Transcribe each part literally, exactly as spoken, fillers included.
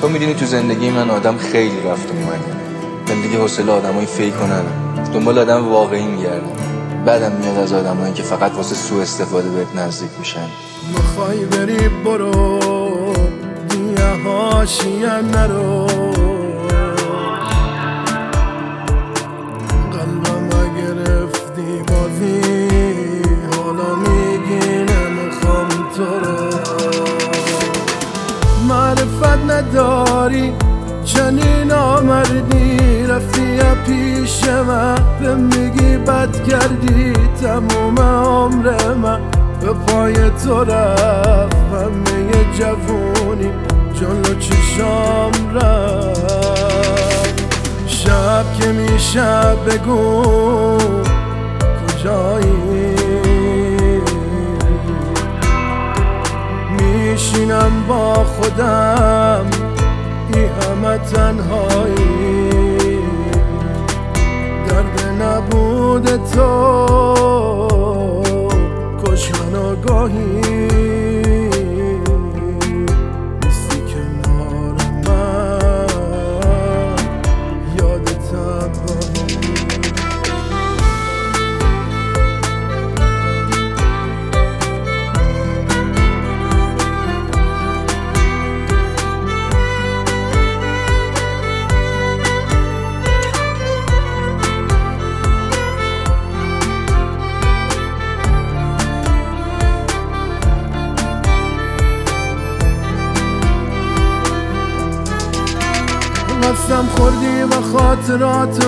تو میدونی تو زندگی من آدم خیلی رفت اومده، من دیگه حوصله آدمای فیک کنن دنبال آدم واقعی میگردم. بعدم میاد از آدمایی که فقط واسه سوء استفاده بهت نزدیک میشن. میخوای بری برو دیگه حاشیه نرو، قلبم گرفتی بازی حالا میگی نمیخوام تو رو. معرفت نداری چنین آمردی، رفتی پیش من به میگی بد کردی. تموم عمر من به پای تو رفت، همه جوونی جلو چشام رفت. شب که میشه بگو کجایی، میشینم با خودم ای همه تنهایی. درد نبود تو کش من آگاهی، نیستی کنار من یادتم گاهی. قسم خوردی و خاطرات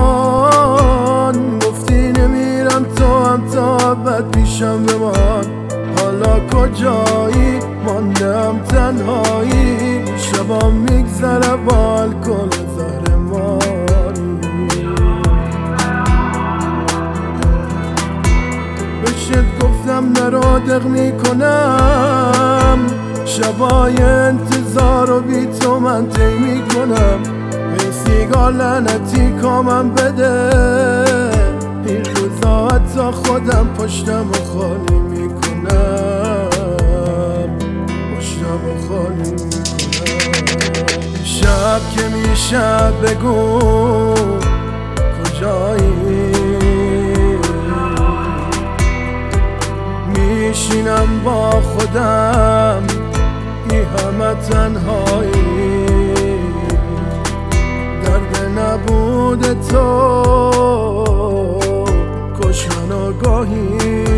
من، گفتی نمیرم تو هم تا ابد پیشم بمان. حالا کجایی ماندم تنهایی، شبام میگذره با الکل زهر ماری. بشت گفتم نرو دق میکنم، شبای انتظار و بی تو من طی میکنم. این سیگار لعنتی کامم بده، این روزا حتی خودم پشتم و خالی میکنم، پشتم و خالی میکنم. شب که میشه بگو کجایی، میشینم با خودم ای همه تنهایی. درد نبود تو کش من آگاهی.